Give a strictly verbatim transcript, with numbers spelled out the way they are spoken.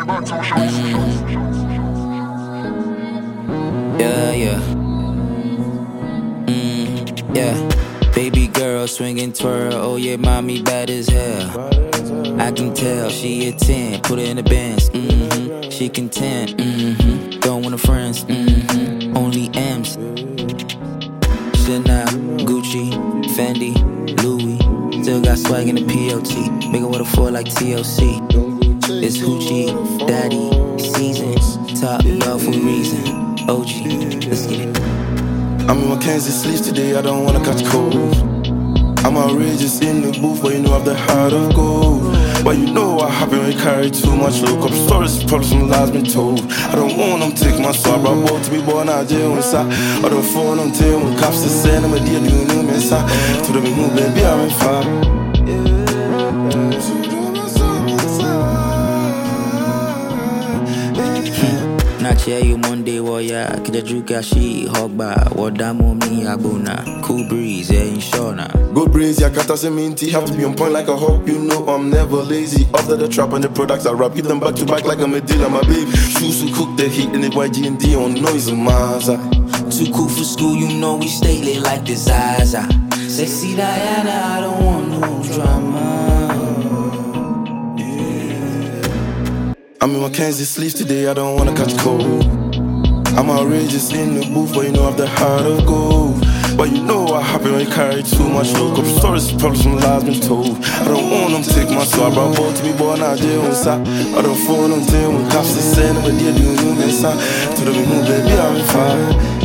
Yeah, yeah. Mm, yeah. Baby girl swinging twirl. Oh yeah, mommy bad as hell. I can tell she a ten. Put her in the Benz. Mm-hmm. She content. Mm-hmm. Going with her friends. Mm-hmm. Only M's. Chanel, Gucci, Fendi, Louis. Still got swag in the P O T. Make it with a four like T L C. It's Hoochie, Daddy, Seasons. Top love for a reason. O G, let's get it. I'm in my Kansas sleeves today, I don't wanna catch cold. I'm outrageous in the booth, but you know I have the heart of gold. But you know what happen when you carry too much look up stories, probably some lies been told. I don't want them take my soul, but I brought to be born out jail inside. I don't phone them tell when cops are saying I'm a deal, you know me inside. To them who baby I'm in fire. Nache you Monday warrior, Kijajuka she hogba, Wadamo mi agbona, cool breeze, yeah, in Shona. Good breeze, yeah, kata se minty, have to be on point like a hawk. You know I'm never lazy. After the trap and the products I rap, give them back to back like I'm a dealer, my baby. Shoes who cook the heat in the Y G and D on noise of Mars. Too cool for school, you know we stay lit like the Zaza. Sexy Diana, I don't want no drama. I'm in my Kansas sleeves today, I don't wanna catch cold. I'm outrageous in the booth, but you know I have the heart of gold. But you know what happen when you carry too much look up stories, probably some lies been told. I don't want them take my soul, I brought both to be born out jail inside. I don't phone them tell when cops are saying I'm a deal, you know me inside. To them who baby I'm in fire.